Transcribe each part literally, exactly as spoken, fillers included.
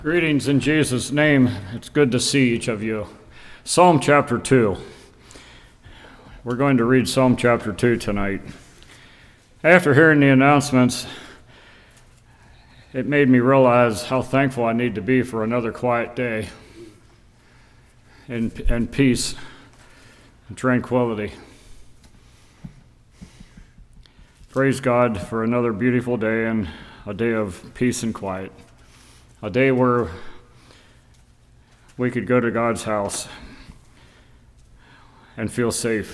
Greetings in Jesus' name. It's good to see each of you. Psalm chapter two. We're going to read Psalm chapter two tonight. After hearing the announcements, it made me realize how thankful I need to be for another quiet day and, and peace and tranquility. Praise God for another beautiful day and a day of peace and quiet. A day where we could go to God's house and feel safe.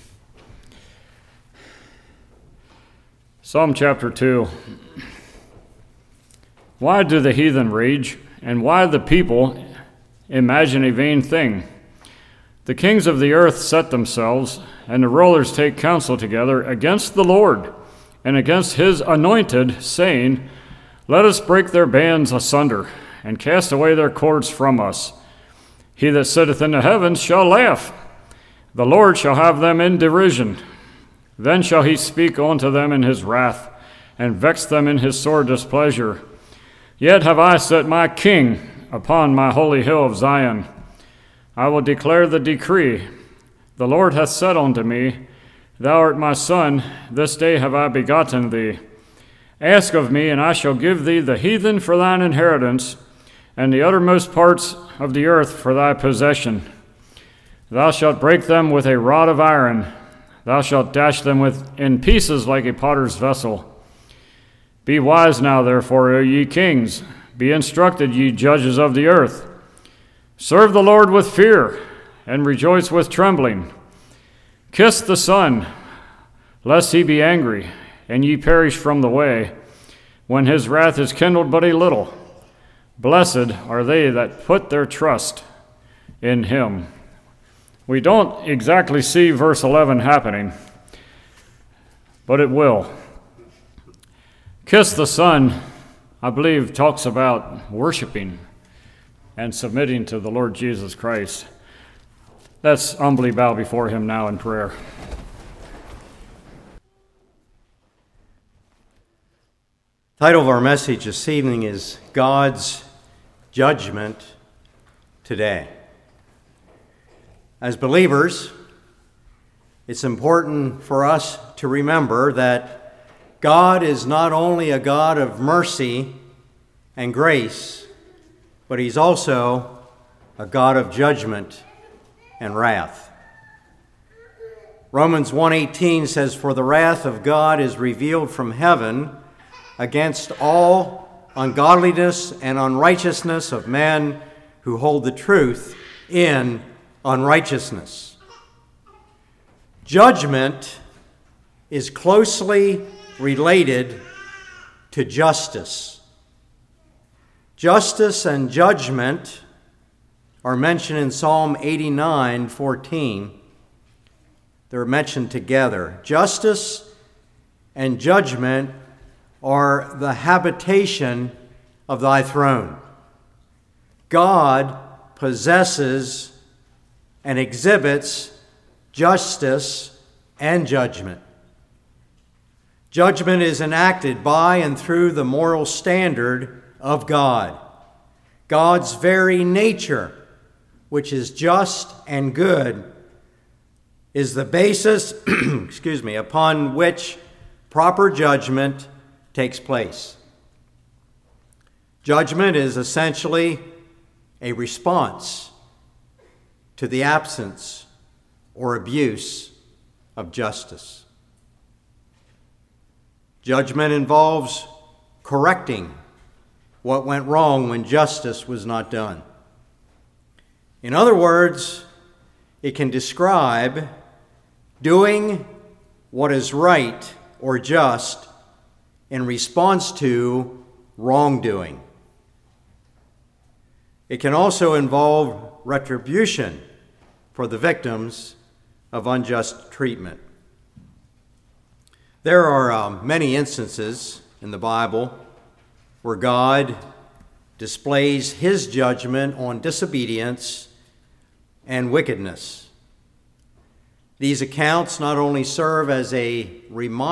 Psalm chapter two. Why do the heathen rage, and why the people imagine a vain thing? The kings of the earth set themselves, and the rulers take counsel together against the Lord and against his anointed, saying, Let us break their bands asunder, and cast away their cords from us. He that sitteth in the heavens shall laugh. The Lord shall have them in derision. Then shall he speak unto them in his wrath, and vex them in his sore displeasure. Yet have I set my king upon my holy hill of Zion. I will declare the decree. The Lord hath said unto me, Thou art my son, this day have I begotten thee. Ask of me, and I shall give thee the heathen for thine inheritance, and the uttermost parts of the earth for thy possession. Thou shalt break them with a rod of iron. Thou shalt dash them with in pieces like a potter's vessel. Be wise now, therefore, O ye kings. Be instructed, ye judges of the earth. Serve the Lord with fear, and rejoice with trembling. Kiss the Son, lest he be angry, and ye perish from the way, when his wrath is kindled but a little. Blessed are they that put their trust in him. We don't exactly see verse eleven happening, but it will. Kiss the Son, I believe, talks about worshiping and submitting to the Lord Jesus Christ. Let's humbly bow before him now in prayer. The title of our message this evening is God's Judgment Today. As believers, it's important for us to remember that God is not only a God of mercy and grace, but he's also a God of judgment and wrath. Romans one eighteen says, For the wrath of God is revealed from heaven against all ungodliness and unrighteousness of men who hold the truth in unrighteousness. Judgment is closely related to justice. Justice and judgment are mentioned in Psalm eighty-nine fourteen. They're mentioned together. Justice and judgment are the habitation of thy throne. God possesses and exhibits justice and judgment. Judgment is enacted by and through the moral standard of God. God's very nature, which is just and good, is the basis, excuse me, upon which proper judgment takes place. Judgment is essentially a response to the absence or abuse of justice. Judgment involves correcting what went wrong when justice was not done. In other words, it can describe doing what is right or just in response to wrongdoing. It can also involve retribution for the victims of unjust treatment. There are um, many instances in the Bible where God displays his judgment on disobedience and wickedness. These accounts not only serve as a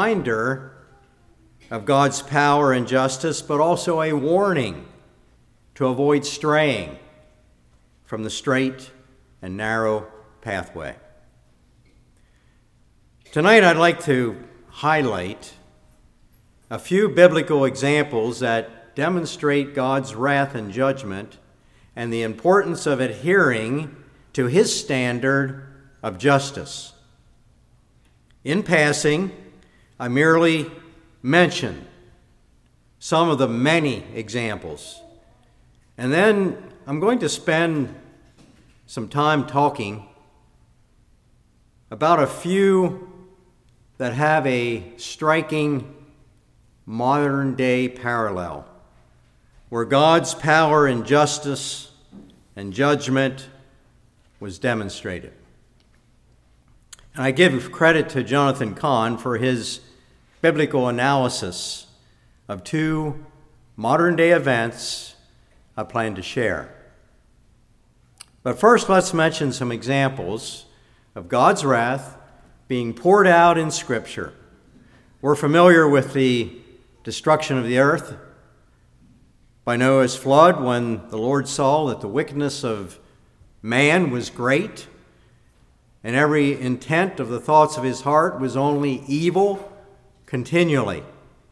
reminder of God's power and justice, but also a warning to avoid straying from the straight and narrow pathway. Tonight I'd like to highlight a few biblical examples that demonstrate God's wrath and judgment and the importance of adhering to his standard of justice. In passing, I merely mention some of the many examples. And then I'm going to spend some time talking about a few that have a striking modern-day parallel, where God's power and justice and judgment was demonstrated. And I give credit to Jonathan Cahn for his biblical analysis of two modern-day events I plan to share. But first, let's mention some examples of God's wrath being poured out in Scripture. We're familiar with the destruction of the earth by Noah's flood, when the Lord saw that the wickedness of man was great, and every intent of the thoughts of his heart was only evil continually.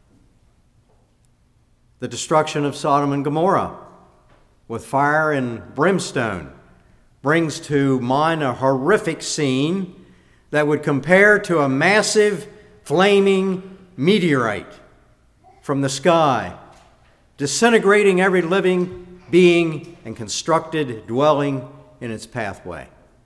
The destruction of Sodom and Gomorrah with fire and brimstone brings to mind a horrific scene that would compare to a massive flaming meteorite from the sky, disintegrating every living being and constructed dwelling in its pathway.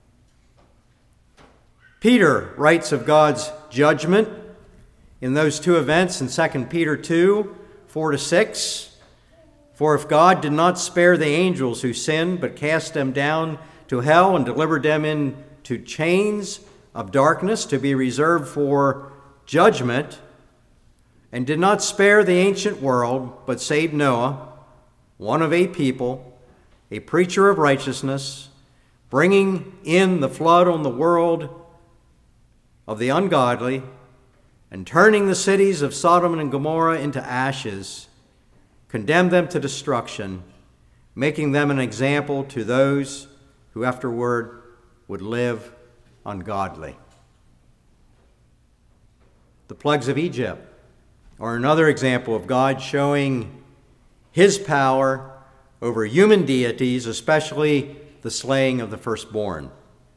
Peter writes of God's judgment in those two events in Second Peter two, four to six. For if God did not spare the angels who sinned, but cast them down to hell and delivered them into chains of darkness to be reserved for judgment, and did not spare the ancient world, but saved Noah, one of eight people, a preacher of righteousness, bringing in the flood on the world of the ungodly, and turning the cities of Sodom and Gomorrah into ashes, condemned them to destruction, making them an example to those who afterward would live ungodly. The plagues of Egypt are another example of God showing his power over human deities, especially the slaying of the firstborn.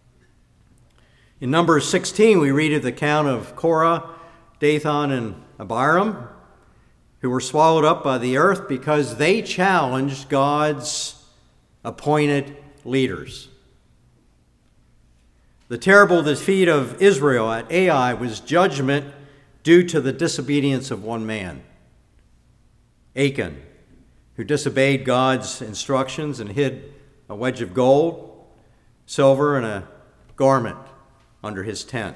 In Numbers sixteen, we read of the account of Korah, Dathan, and Abiram, who were swallowed up by the earth because they challenged God's appointed leaders. The terrible defeat of Israel at Ai was judgment due to the disobedience of one man, Achan, who disobeyed God's instructions and hid a wedge of gold, silver, and a garment under his tent.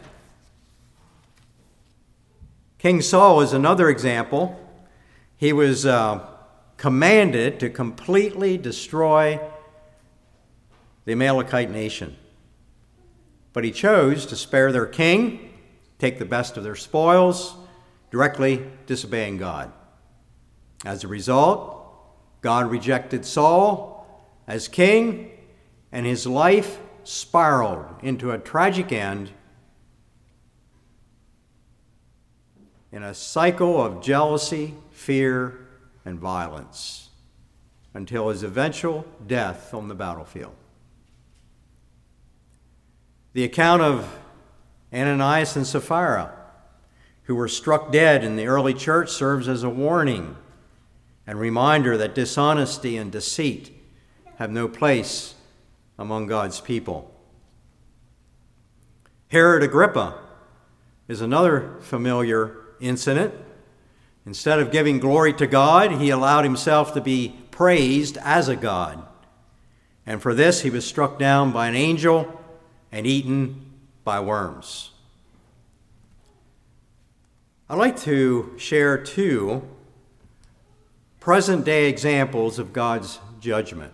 King Saul is another example. He was uh, commanded to completely destroy the Amalekite nation. But he chose to spare their king, take the best of their spoils, directly disobeying God. As a result, God rejected Saul as king, and his life spiraled into a tragic end in a cycle of jealousy, fear, and violence until his eventual death on the battlefield. The account of Ananias and Sapphira, who were struck dead in the early church, serves as a warning and reminder that dishonesty and deceit have no place among God's people. Herod Agrippa is another familiar incident. Instead of giving glory to God, he allowed himself to be praised as a god. And for this, he was struck down by an angel and eaten by worms. I'd like to share two present-day examples of God's judgment.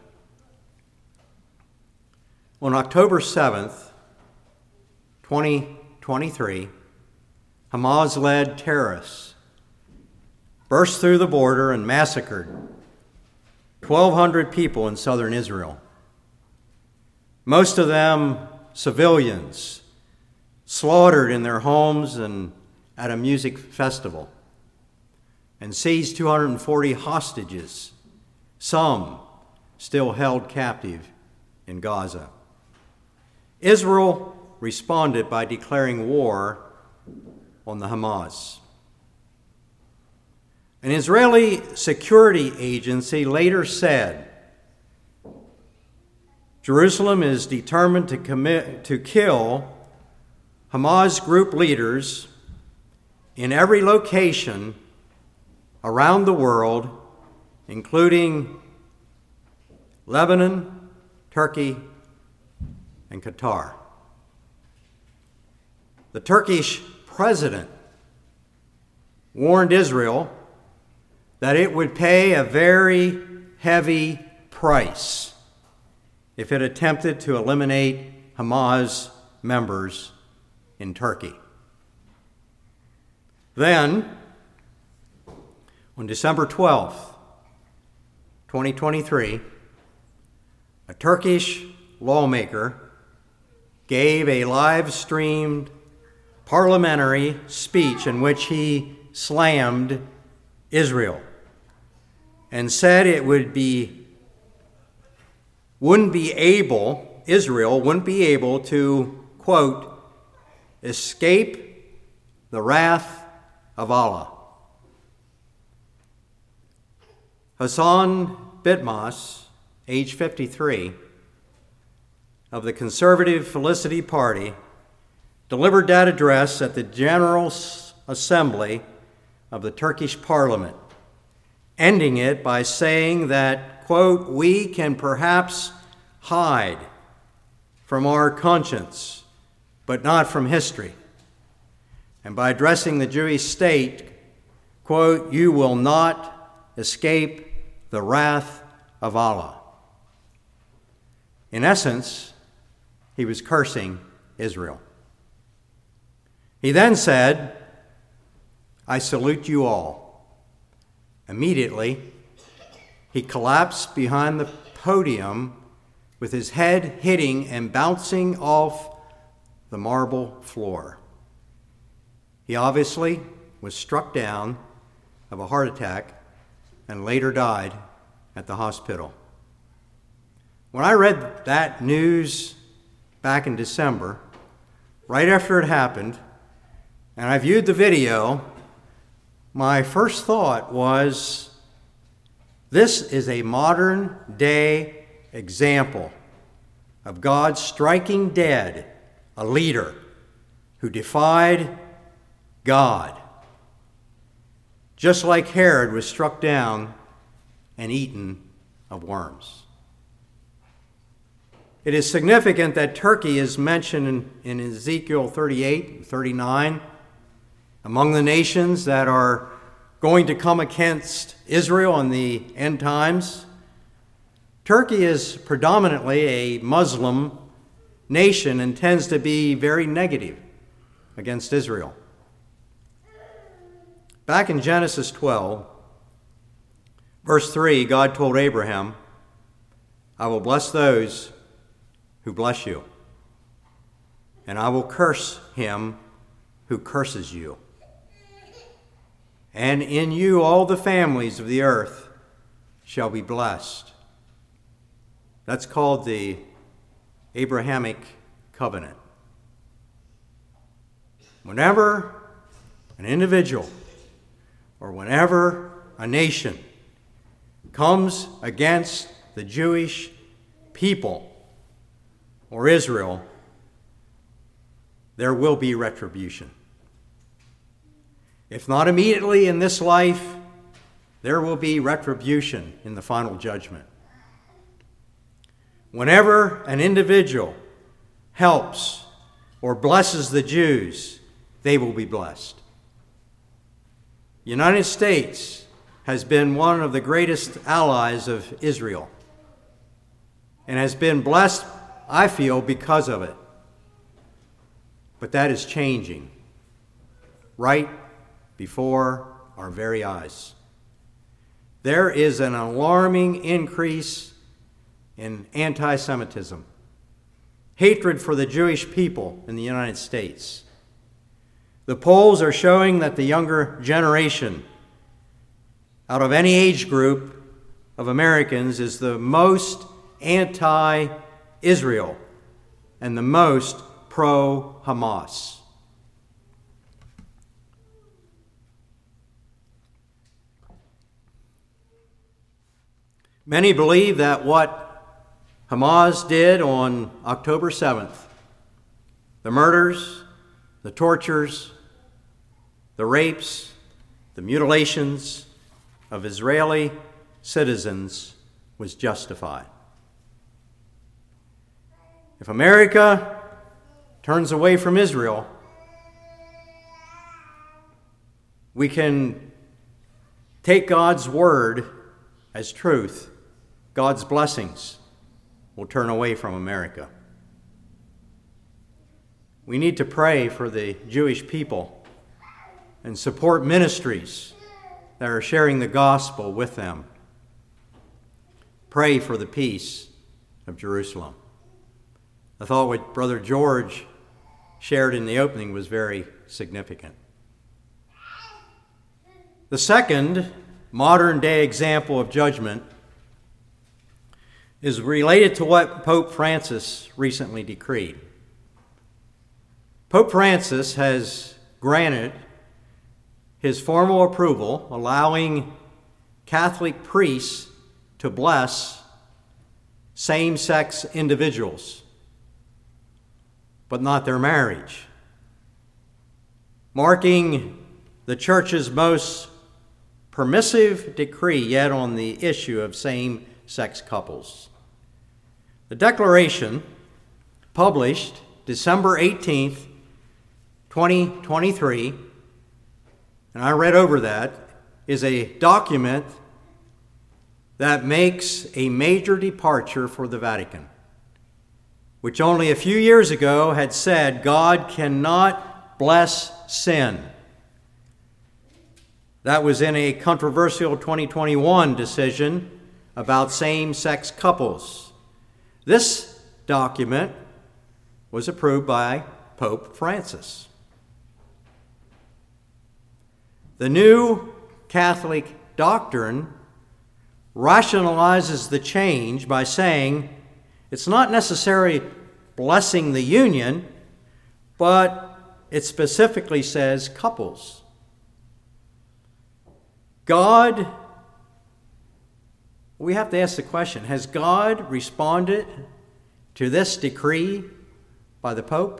On October seventh, twenty twenty-three, Hamas-led terrorists burst through the border and massacred twelve hundred people in southern Israel, most of them civilians, slaughtered in their homes and at a music festival, and seized two hundred forty hostages, some still held captive in Gaza. Israel responded by declaring war on the Hamas. An Israeli security agency later said, Jerusalem is determined to commit to kill Hamas group leaders in every location around the world, including Lebanon, Turkey, and Qatar. The Turkish president warned Israel that it would pay a very heavy price if it attempted to eliminate Hamas members in Turkey. Then, on December twelfth, twenty twenty-three, a Turkish lawmaker gave a live-streamed parliamentary speech in which he slammed Israel and said it would be wouldn't be able, Israel wouldn't be able to, quote, escape the wrath of Allah. Hassan Bitmas, age fifty-three, of the conservative Felicity Party, delivered that address at the General Assembly of the Turkish Parliament, ending it by saying that, quote, we can perhaps hide from our conscience, but not from history. And by addressing the Jewish state, quote, you will not escape the wrath of Allah. In essence, he was cursing Israel. He then said, I salute you all. Immediately, he collapsed behind the podium with his head hitting and bouncing off the marble floor. He obviously was struck down of a heart attack and later died at the hospital. When I read that news back in December, right after it happened, and I viewed the video, my first thought was, this is a modern day example of God striking dead a leader who defied God, just like Herod was struck down and eaten of worms. It is significant that Turkey is mentioned in, in Ezekiel thirty-eight, thirty-nine, among the nations that are going to come against Israel in the end times. Turkey is predominantly a Muslim nation and tends to be very negative against Israel. Back in Genesis twelve, verse three, God told Abraham, I will bless those who bless you, and I will curse him who curses you. And in you all the families of the earth shall be blessed. That's called the Abrahamic covenant. Whenever an individual or whenever a nation comes against the Jewish people or Israel, there will be retribution. If not immediately in this life, there will be retribution in the final judgment. Whenever an individual helps or blesses the Jews, they will be blessed. The United States has been one of the greatest allies of Israel and has been blessed, I feel, because of it. But that is changing right before our very eyes. there is an alarming increase in anti-Semitism, hatred for the Jewish people in the United States. The polls are showing that the younger generation, out of any age group of Americans, is the most anti-Israel and the most pro-Hamas. Many believe that what Hamas did on October seventh, the murders, the tortures, the rapes, the mutilations of Israeli citizens was justified. If America turns away from Israel, we can take God's word as truth. God's blessings will turn away from America. We need to pray for the Jewish people and support ministries that are sharing the gospel with them. Pray for the peace of Jerusalem. I thought what Brother George shared in the opening was very significant. The second modern-day example of judgment is related to what Pope Francis recently decreed. Pope Francis has granted his formal approval, allowing Catholic priests to bless same-sex individuals, but not their marriage, marking the Church's most permissive decree yet on the issue of same-sex couples. The declaration, published December eighteenth, twenty twenty-three, and I read over that, is a document that makes a major departure for the Vatican, which only a few years ago had said God cannot bless sin. That was in a controversial twenty twenty-one decision about same-sex couples. This document was approved by Pope Francis. The new Catholic doctrine rationalizes the change by saying it's not necessarily blessing the union, but it specifically says couples. God, we have to ask the question, has God responded to this decree by the Pope?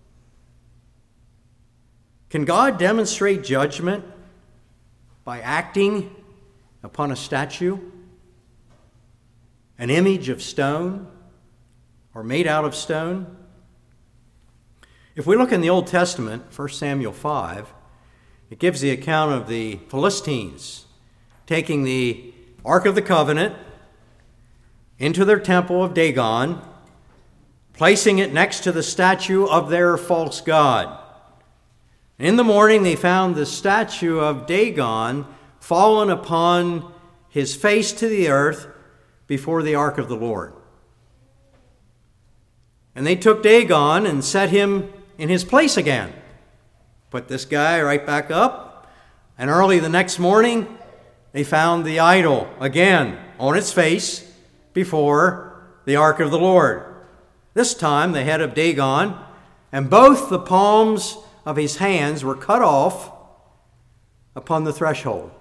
Can God demonstrate judgment by acting upon a statue, an image of stone, or made out of stone? If we look in the Old Testament, First Samuel five, it gives the account of the Philistines taking the Ark of the Covenant into their temple of Dagon, placing it next to the statue of their false god. In the morning, they found the statue of Dagon fallen upon his face to the earth before the ark of the Lord. And they took Dagon and set him in his place again. Put this guy right back up. And early the next morning, they found the idol again on its face before the ark of the Lord. This time, the head of Dagon and both the palms of his hands were cut off upon the threshold.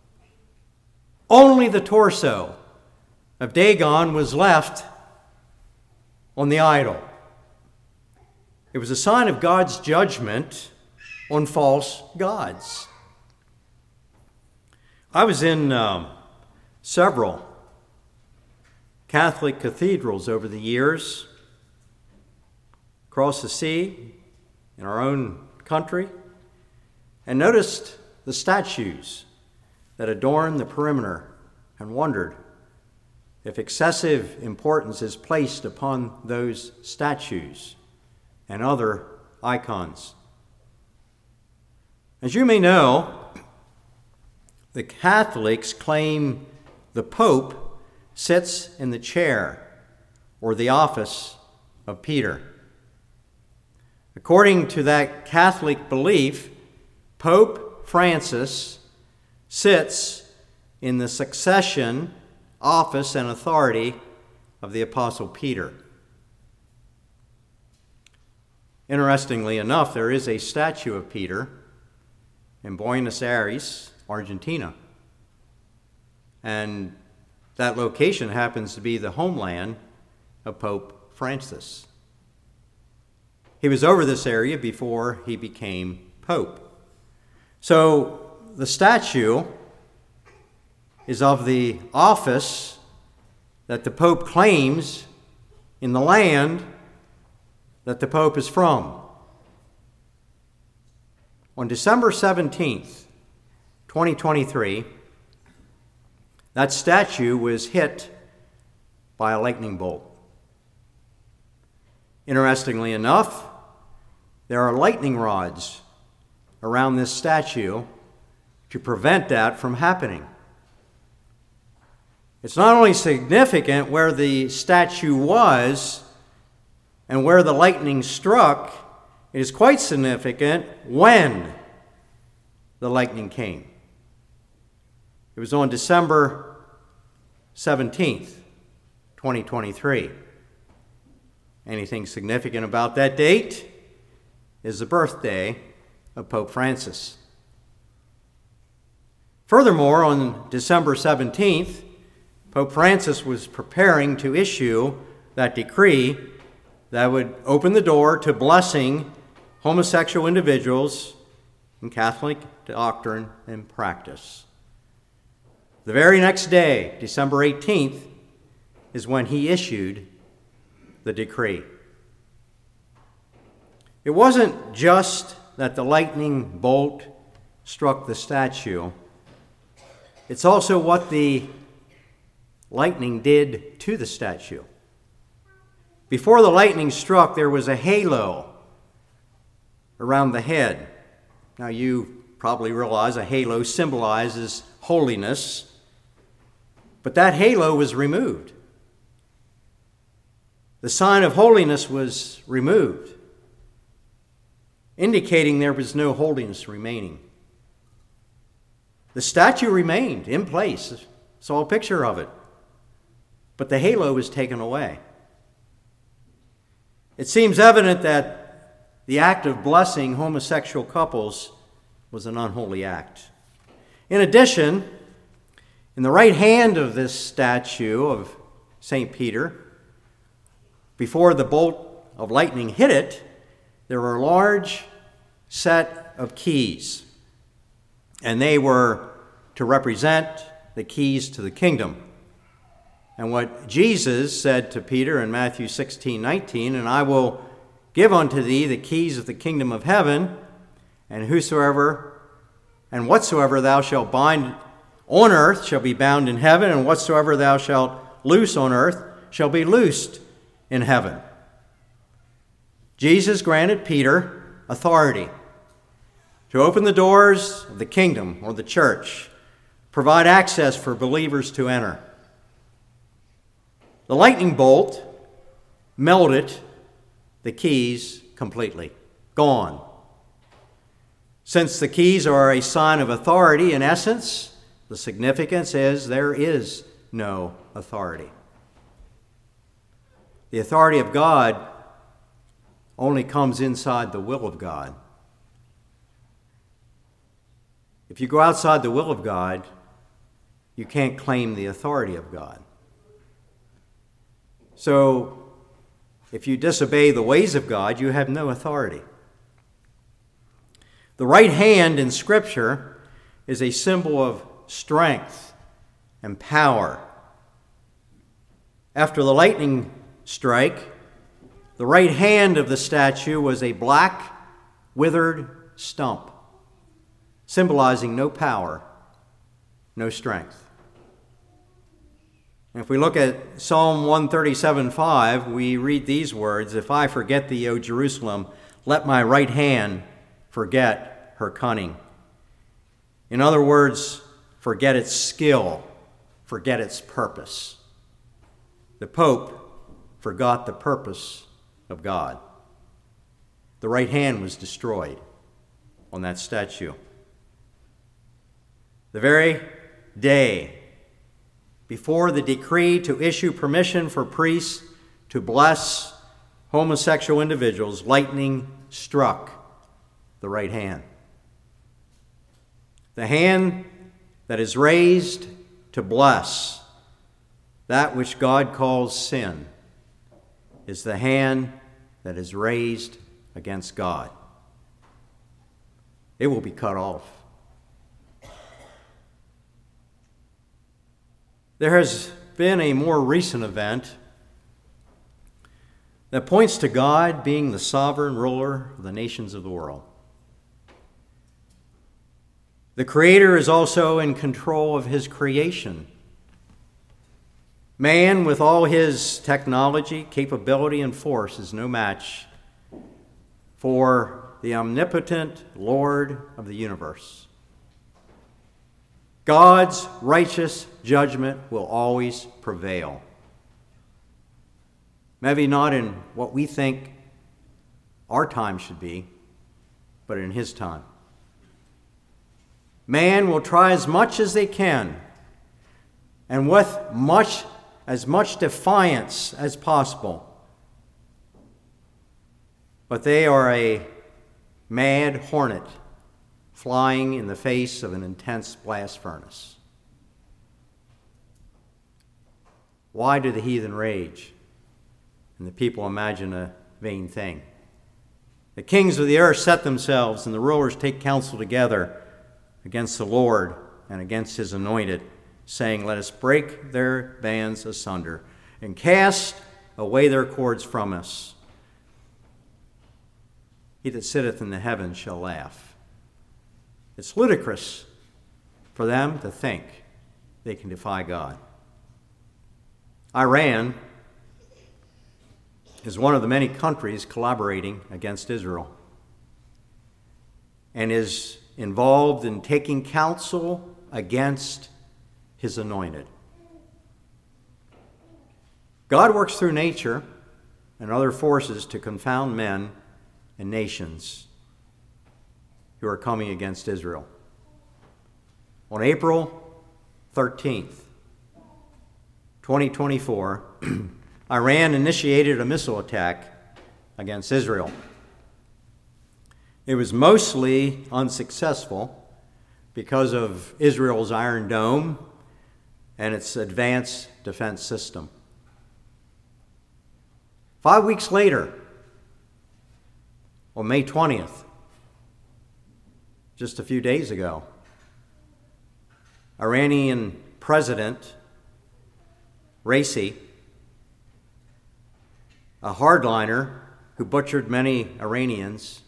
Only the torso of Dagon was left on the idol. It was a sign of God's judgment on false gods. I was in um, several Catholic cathedrals over the years, across the sea, in our own country, and noticed the statues that adorn the perimeter and wondered if excessive importance is placed upon those statues and other icons. As you may know, The Catholics claim the Pope sits in the chair or the office of Peter. According to that Catholic belief, Pope Francis sits in the succession, office, and authority of the Apostle Peter. Interestingly enough, there is a statue of Peter in Buenos Aires, Argentina. And that location happens to be the homeland of Pope Francis. He was over this area before he became Pope. So the statue is of the office that the Pope claims in the land that the Pope is from. On December seventeenth, twenty twenty-three, that statue was hit by a lightning bolt. Interestingly enough, there are lightning rods around this statue to prevent that from happening. It's not only significant where the statue was and where the lightning struck, it is quite significant when the lightning came. It was on December seventeenth, twenty twenty-three. Anything significant about that date is the birthday of Pope Francis. Furthermore, on December seventeenth, Pope Francis was preparing to issue that decree that would open the door to blessing homosexual individuals in Catholic doctrine and practice. The very next day, December eighteenth, is when he issued the decree. It wasn't just that the lightning bolt struck the statue. It's also what the lightning did to the statue. Before the lightning struck, there was a halo around the head. Now, you probably realize a halo symbolizes holiness, but that halo was removed. The sign of holiness was removed, indicating there was no holiness remaining. The statue remained in place. Saw a picture of it. But the halo was taken away. It seems evident that the act of blessing homosexual couples was an unholy act. In addition, in the right hand of this statue of Saint Peter, before the bolt of lightning hit it, there were a large set of keys, and they were to represent the keys to the kingdom. And what Jesus said to Peter in Matthew sixteen nineteen, "And I will give unto thee the keys of the kingdom of heaven, and whosoever and whatsoever thou shalt bind on earth shall be bound in heaven, and whatsoever thou shalt loose on earth shall be loosed in heaven." Jesus granted Peter authority to open the doors of the kingdom or the church, provide access for believers to enter. The lightning bolt melted the keys completely. Gone. Since the keys are a sign of authority, in essence, the significance is there is no authority. The authority of God only comes inside the will of God. If you go outside the will of God, you can't claim the authority of God. So, if you disobey the ways of God, you have no authority. The right hand in Scripture is a symbol of strength and power. After the lightning strike, the right hand of the statue was a black, withered stump, symbolizing no power, no strength. And if we look at Psalm one thirty-seven five, we read these words, "If I forget thee, O Jerusalem, let my right hand forget her cunning." In other words, forget its skill, forget its purpose. The Pope forgot the purpose of God. The right hand was destroyed on that statue. The very day before the decree to issue permission for priests to bless homosexual individuals, lightning struck the right hand. The hand that is raised to bless that which God calls sin is the hand that is raised against God. It will be cut off. There has been a more recent event that points to God being the sovereign ruler of the nations of the world. The Creator is also in control of his creation. Man, with all his technology, capability, and force, is no match for the omnipotent Lord of the universe. God's righteous judgment will always prevail. Maybe not in what we think our time should be, but in his time. Man will try as much as they can, and with much, as much defiance as possible. But they are a mad hornet flying in the face of an intense blast furnace. Why do the heathen rage and the people imagine a vain thing? The kings of the earth set themselves, and the rulers take counsel together against the Lord and against his anointed, saying, let us break their bands asunder and cast away their cords from us. He that sitteth in the heavens shall laugh. It's ludicrous for them to think they can defy God. Iran is one of the many countries collaborating against Israel and is involved in taking counsel against his anointed. God works through nature and other forces to confound men and nations who are coming against Israel. On April thirteenth, twenty twenty-four, Iran initiated a missile attack against Israel. It was mostly unsuccessful because of Israel's Iron Dome and its advanced defense system. Five weeks later, on May twentieth, just a few days ago, Iranian President Raisi, a hardliner who butchered many Iranians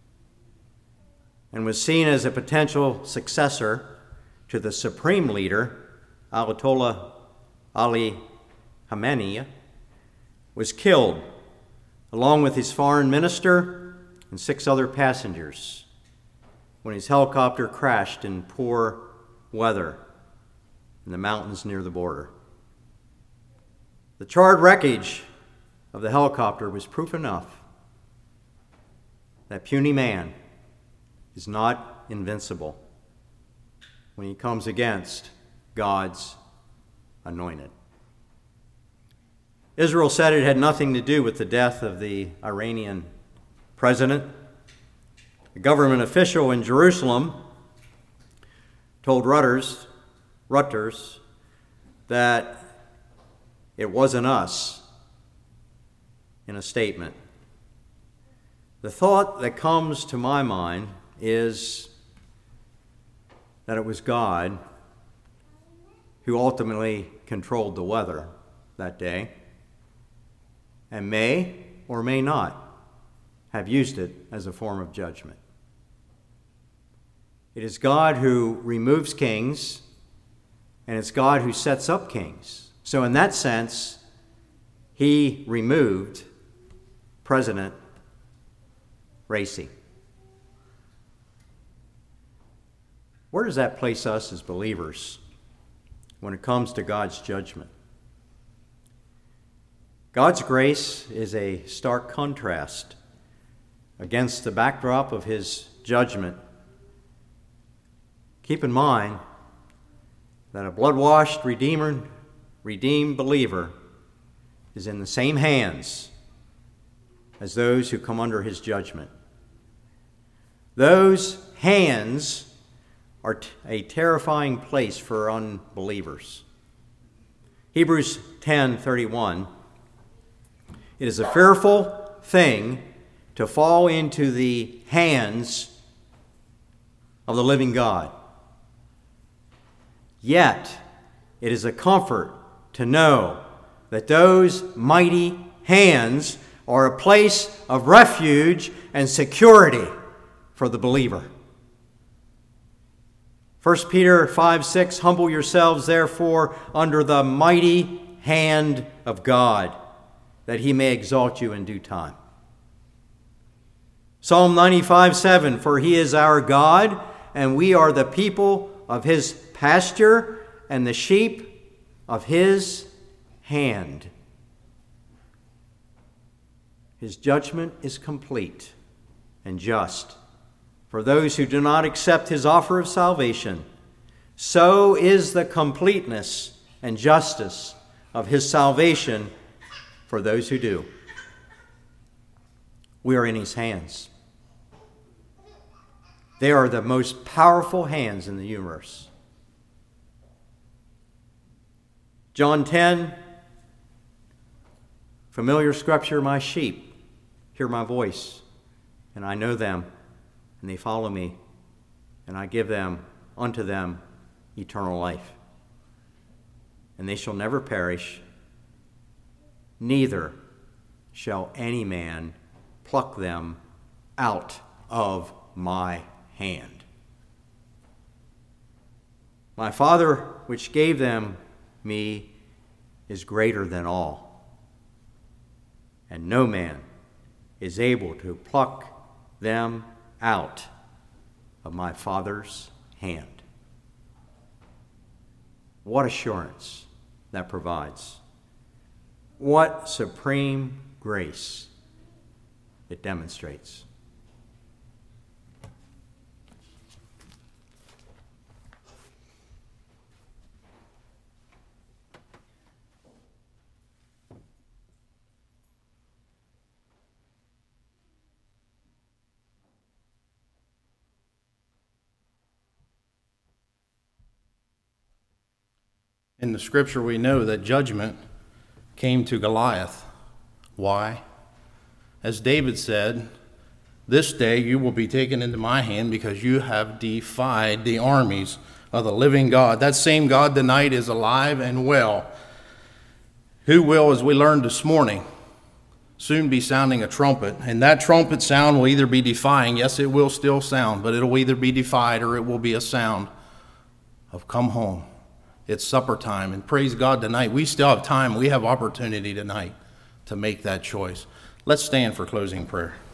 and was seen as a potential successor to the supreme leader, Ayatollah Ali Khamenei, was killed, along with his foreign minister and six other passengers, when his helicopter crashed in poor weather in the mountains near the border. The charred wreckage of the helicopter was proof enough that puny man is not invincible when he comes against God's anointed. Israel said it had nothing to do with the death of the Iranian president. A government official in Jerusalem told Reuters, Reuters that it wasn't us in a statement. The thought that comes to my mind is that it was God who ultimately controlled the weather that day and may or may not have used it as a form of judgment. It is God who removes kings, and it's God who sets up kings. So in that sense, he removed President Raisi. Where does that place us as believers when it comes to God's judgment? God's grace is a stark contrast against the backdrop of his judgment. Keep in mind that a blood-washed, redeemer, redeemed believer is in the same hands as those who come under his judgment. Those hands are t- a terrifying place for unbelievers. Hebrews ten thirty-one. It is a fearful thing to fall into the hands of the living God. Yet it is a comfort to know that those mighty hands are a place of refuge and security for the believer. First Peter five six, humble yourselves therefore under the mighty hand of God, that he may exalt you in due time. Psalm ninety-five seven, for he is our God, and we are the people of his pasture and the sheep of his hand. His judgment is complete and just for those who do not accept his offer of salvation. So is the completeness and justice of his salvation for those who do. We are in his hands. They are the most powerful hands in the universe. John ten, familiar scripture, my sheep hear my voice, and I know them, and they follow me, and I give them unto them eternal life. And they shall never perish, neither shall any man pluck them out of my hand. My Father, which gave them me, is greater than all, and no man is able to pluck them out of my Father's hand. What assurance that provides. What supreme grace it demonstrates. In the scripture, we know that judgment came to Goliath. Why? As David said, this day you will be taken into my hand because you have defied the armies of the living God. That same God tonight is alive and well, who will, as we learned this morning, soon be sounding a trumpet. And that trumpet sound will either be defying, yes, it will still sound, but it will either be defied or it will be a sound of come home. It's supper time, and praise God tonight. We still have time. We have opportunity tonight to make that choice. Let's stand for closing prayer.